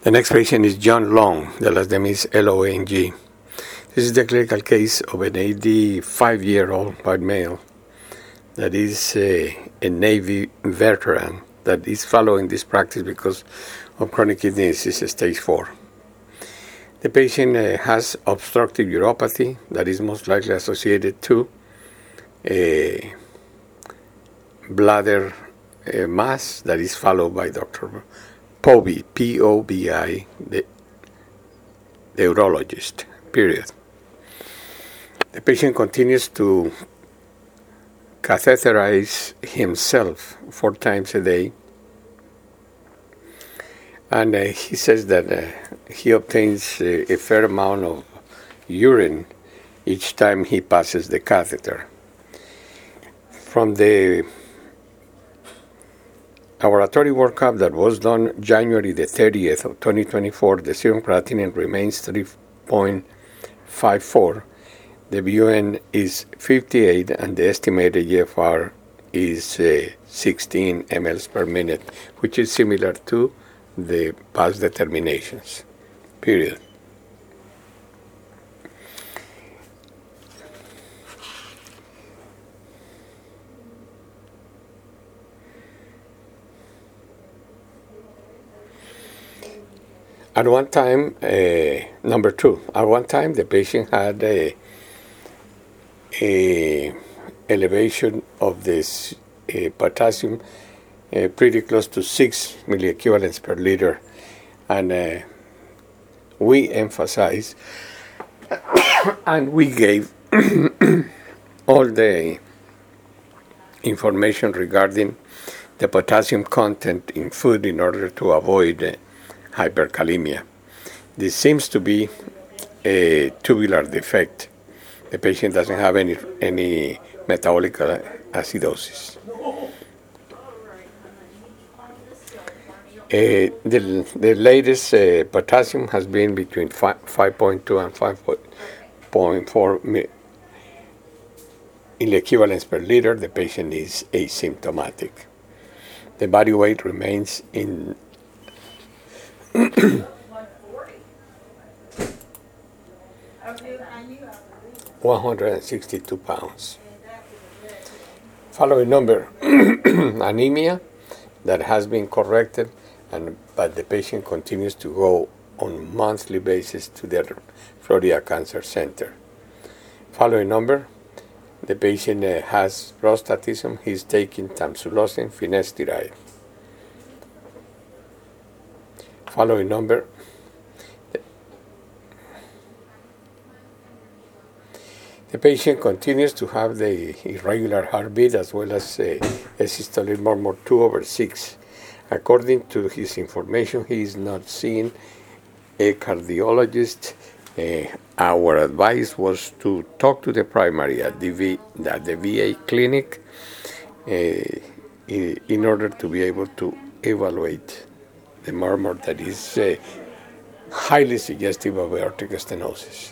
The next patient is John Long. The last name is Long. This is the clinical case of an 85-year-old white male that is a Navy veteran that is following this practice because of chronic kidney disease stage 4. The patient has obstructive uropathy that is most likely associated to a bladder mass that is followed by Dr. Pobi, P-O-B-I, the urologist, period. The patient continues to catheterize himself 4 times a day, and he says that he obtains a fair amount of urine each time he passes the catheter. From the laboratory workup that was done January the 30th of 2024, the serum creatinine remains 3.54. The BUN is 58, and the estimated GFR is 16 mL per minute, which is similar to the past determinations, period. At one time, number 2, at one time the patient had a elevation of this potassium pretty close to 6 milliequivalents per liter, and we emphasize and we gave all the information regarding the potassium content in food in order to avoid hyperkalemia. This seems to be a tubular defect. The patient doesn't have any metabolic acidosis. The latest potassium has been between 5.2 and 5.4 milliequivalents per liter. The patient is asymptomatic. The body weight remains in 162 pounds. Following number, anemia that has been corrected, but the patient continues to go on monthly basis to the Florida Cancer Center. Following number, the patient has prostatism. He's taking tamsulosin, finasteride. Following number, the patient continues to have the irregular heartbeat as well as a systolic murmur 2/6. According to his information, he is not seeing a cardiologist. Our advice was to talk to the primary at the VA clinic in order to be able to evaluate the murmur that is highly suggestive of aortic stenosis.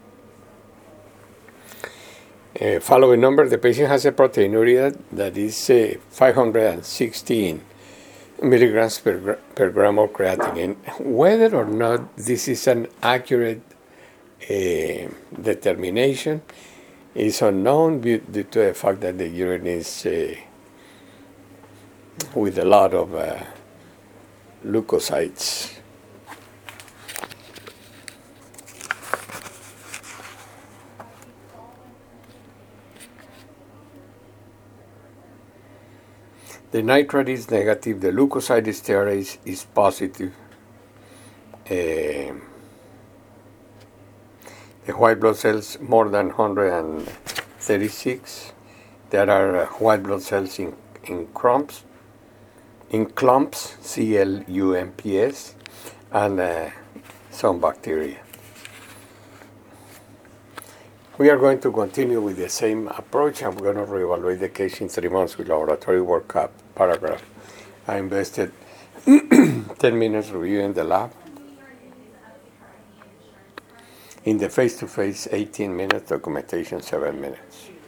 Following number, the patient has a proteinuria that is 516 milligrams per gram of creatinine. Whether or not this is an accurate determination is unknown due to the fact that the urine is with a lot of leukocytes. The nitrate is negative, the leukocyte esterase is positive. The white blood cells more than 136. There are white blood cells in clumps, CLUMPS, and some bacteria. We are going to continue with the same approach. I'm going to reevaluate the case in 3 months with laboratory workup paragraph. I invested 10 minutes reviewing the lab. In the face-to-face, 18 minutes, documentation, 7 minutes.